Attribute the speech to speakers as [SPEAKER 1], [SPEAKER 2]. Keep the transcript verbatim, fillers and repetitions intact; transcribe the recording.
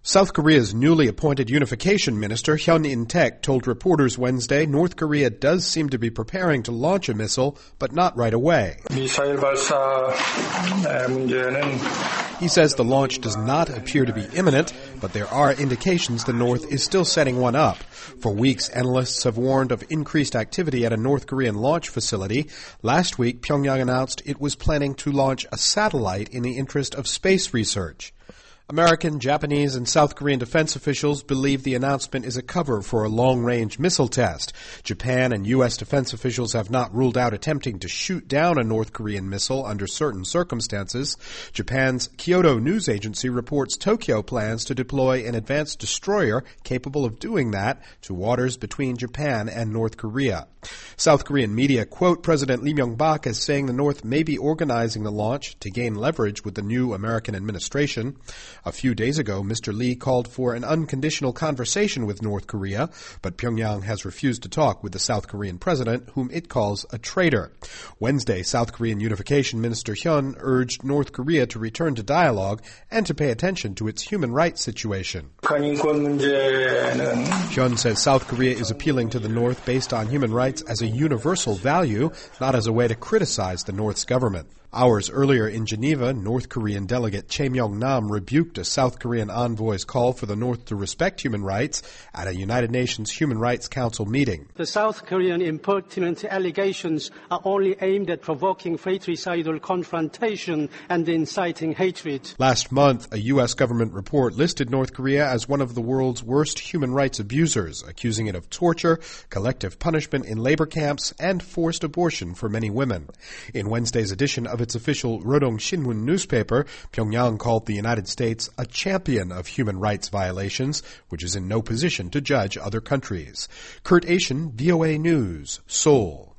[SPEAKER 1] South Korea's newly appointed unification minister, Hyun In-taek, told reporters Wednesday North Korea does seem to be preparing to launch a missile, but not right away. He says the launch does not appear to be imminent, but there are indications the North is still setting one up. For weeks, analysts have warned of increased activity at a North Korean launch facility. Last week, Pyongyang announced it was planning to launch a satellite in the interest of space research. American, Japanese, and South Korean defense officials believe the announcement is a cover for a long-range missile test. Japan and U S defense officials have not ruled out attempting to shoot down a North Korean missile under certain circumstances. Japan's Kyodo News Agency reports Tokyo plans to deploy an advanced destroyer capable of doing that to waters between Japan and North Korea. South Korean media quote President Lee Myung-bak as saying the North may be organizing the launch to gain leverage with the new American administration. A few days ago, Mister Lee called for an unconditional conversation with North Korea, but Pyongyang has refused to talk with the South Korean president, whom it calls a traitor. Wednesday, South Korean Unification Minister Hyun urged North Korea to return to dialogue and to pay attention to its human rights situation. Hyun says South Korea is appealing to the North based on human rights as a universal value, not as a way to criticize the North's government. Hours earlier in Geneva, North Korean delegate Chae Myung-nam rebuked a South Korean envoy's call for the North to respect human rights at a United Nations Human Rights Council meeting.
[SPEAKER 2] The South Korean impertinent allegations are only aimed at provoking fratricidal confrontation and inciting hatred.
[SPEAKER 1] Last month, a U S government report listed North Korea as one of the world's worst human rights abusers, accusing it of torture, collective punishment in labor camps, and forced abortion for many women. In Wednesday's edition of its official Rodong Shinmun newspaper, Pyongyang called the United States a champion of human rights violations, which is in no position to judge other countries. Kurt Asian, V O A News, Seoul.